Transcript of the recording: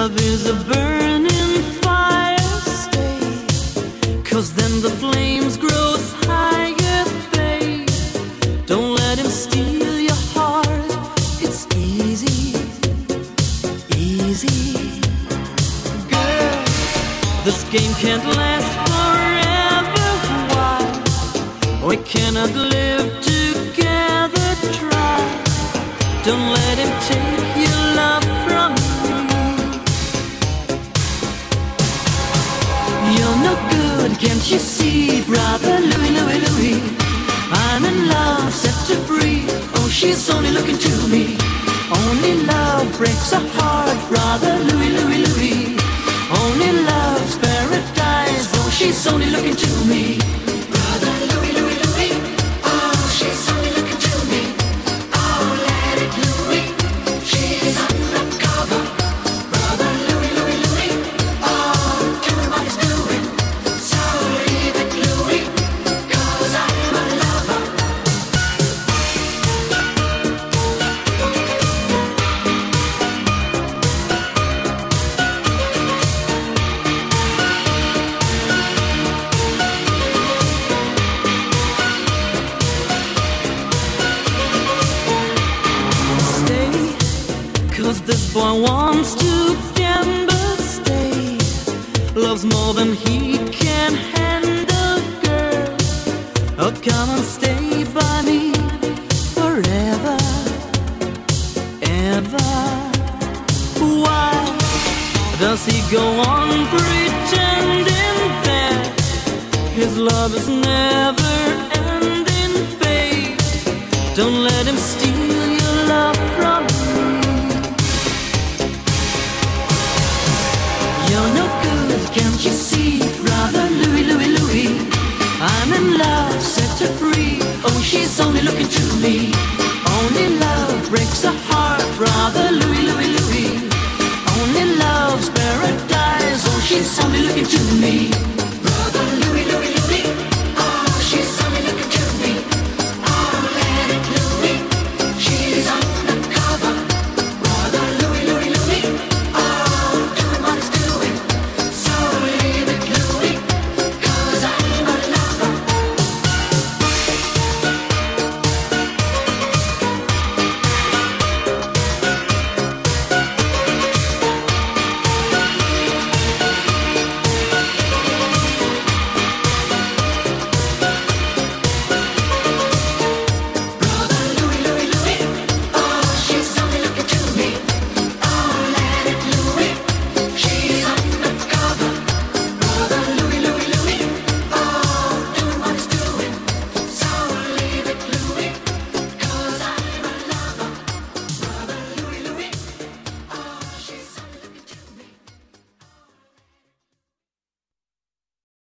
Love is a burning fire, stay, 'cause then the flames grow higher, babe. Don't let him steal your heart, it's easy, easy. Girl, this game can't last forever, why? We cannot live together, try. Don't let him take your love from me. You're no good, can't you see, brother Louie, Louie, Louie? I'm in love, set to free. Oh, she's only looking to me. Only love breaks a heart, brother Louie, Louie, Louie. Only love's paradise. Oh, she's only looking to me. Brother Louie, Louie, Louie. Oh, she's only looking to me. Oh, let it Louie. She's undercover. Brother Louie, Louie, Louie. Oh, doing what he's doing. So leave it Louie, 'cause I'm a lover. Stay, 'cause this boy wants to gamble, stay. Loves more than he can handle, girl. Oh, come and stay by me forever, ever. Why does he go on pretending that his love is never ending, babe? Don't let him steal your love from me. You're no good, can't you see, brother Louie, Louie, Louie? I'm in love, set her free. Oh, she's only looking to me. Only love breaks a heart, brother Louie, Louie, Louie. Only love's paradise. Oh, she's only looking to me.